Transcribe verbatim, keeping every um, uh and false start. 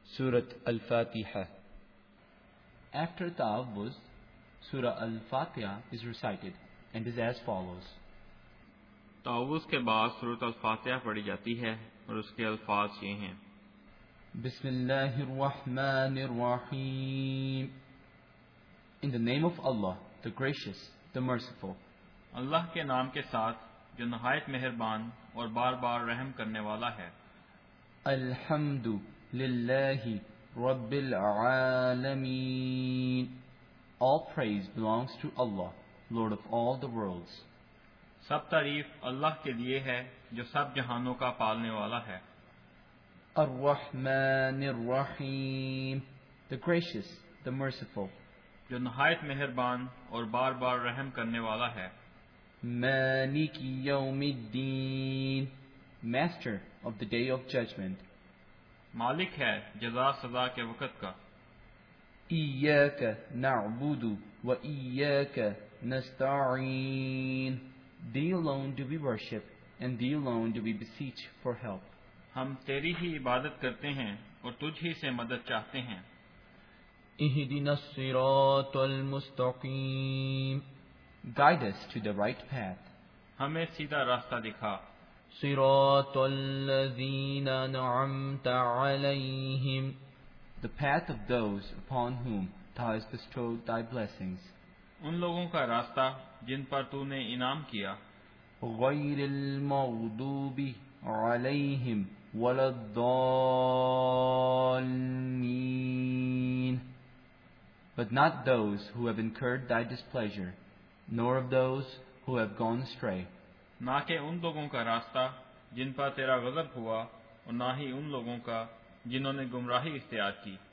Surat Al-Fatiha. After Ta'awuz, Surah Al-Fatiha is recited and is as follows. تعوذ کے بعد سورۃ الفاتحہ پڑھی جاتی ہے اور اس کے الفاظ یہ ہیں: بسم اللہ الرحمن الرحیم. In the name of Allah, the gracious, the merciful. اللہ کے نام کے ساتھ جو نہایت مہربان اور بار بار رحم کرنے والا ہے. الحمد للہ رب العالمین. All praise belongs to Allah, Lord of all the worlds. سب تعریف اللہ کے لیے ہے جو سب جہانوں کا پالنے والا ہے. الرحمن الرحیم. The gracious, the merciful. جو نہایت مہربان اور بار بار رحم کرنے والا ہے. مالک یوم الدین. Master of the day of judgment. مالک ہے جزا سزا کے وقت کا. ایاک نعبد و ایاک نستعین. Thee alone do we worship, and Thee alone do we beseech for help. ہم تیری ہی عبادت کرتے ہیں اور تجھ ہی سے مدد چاہتے ہیں. اہدنا الصراط المستقیم. Guide us to the right path. ہمیں سیدھا راستہ دکھا. صراط الذین انعمت علیہم. The path of those upon whom Thou hast bestowed Thy blessings. ان لوگوں کا راستہ جن پر تو نے انعام کیا. غیر المغضوب علیہم ولا الضالین. But not those who have incurred Thy displeasure, nor of those who have gone astray. نہ کہ ان لوگوں کا راستہ جن پر تیرا غضب ہوا اور نہ ہی ان لوگوں کا جنہوں نے گمراہی اختیار کی.